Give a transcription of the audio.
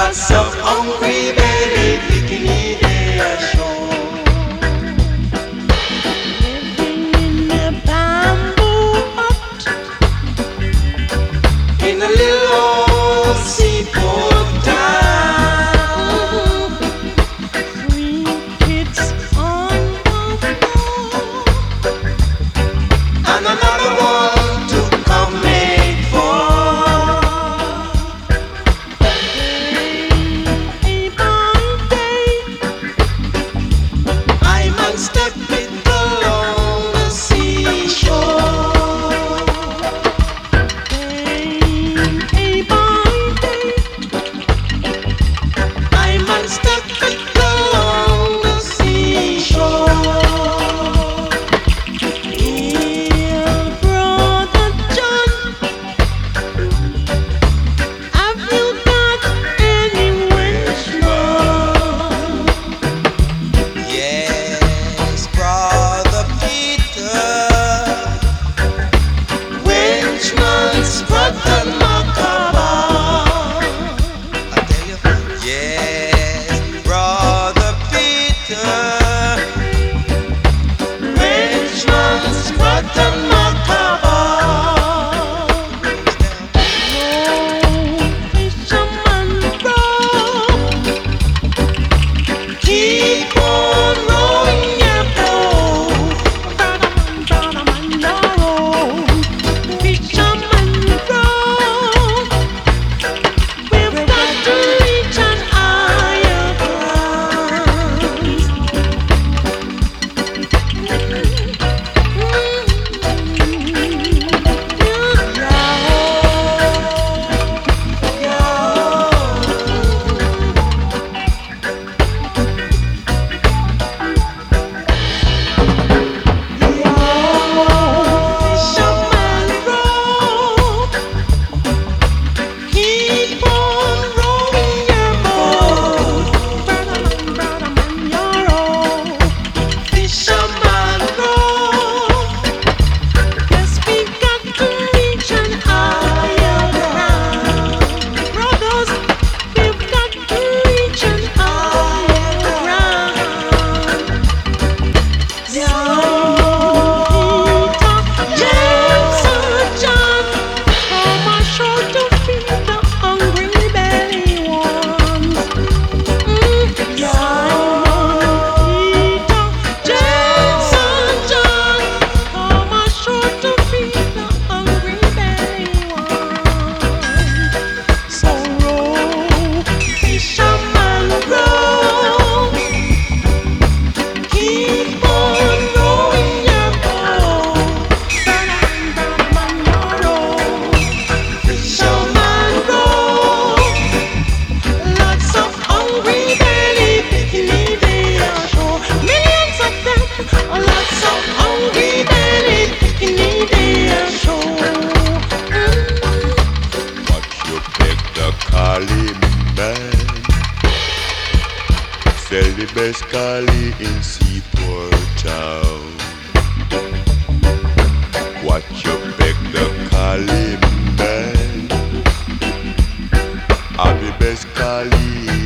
Lots of hungry belly picking in their show. Living in a bamboo hut In a little old seaport town. three kids on the floor. And another one to come make for. Day by day, I'm unstepping along the seashore. day by day, I'm unstepping along the seashore. dear brother John, have you got any Welshman? Yes, brother Peter, Welchman's brother Macabre. I tell you, yes, brother Peter, Welchman's brother Macabre. Fisherman bro, Keep on rowing your boat. brother man, your own. Fisherman bro, we've got to reach an higher Fisherman bro, keep on rowing your boat. Brother man, your own. Fisherman bro, yes, we've got to reach an higher ground. Brothers, we've got to reach an higher ground. Peter, James, and John, come ashore to feed the hungry belly ones. Simon, Peter, James, and John, come ashore to feed the hungry belly ones. So row, fisherman, row. Keep on rowing your boat. Brother man, your own. Fisherman row. Lots of hungry belly picking their shore. Millions of them. Lots of hungry belly picking their shore. Watch you pick the calling man. Sell the best collie in Seaport Town. Watch you pick the calling man. Have the best collie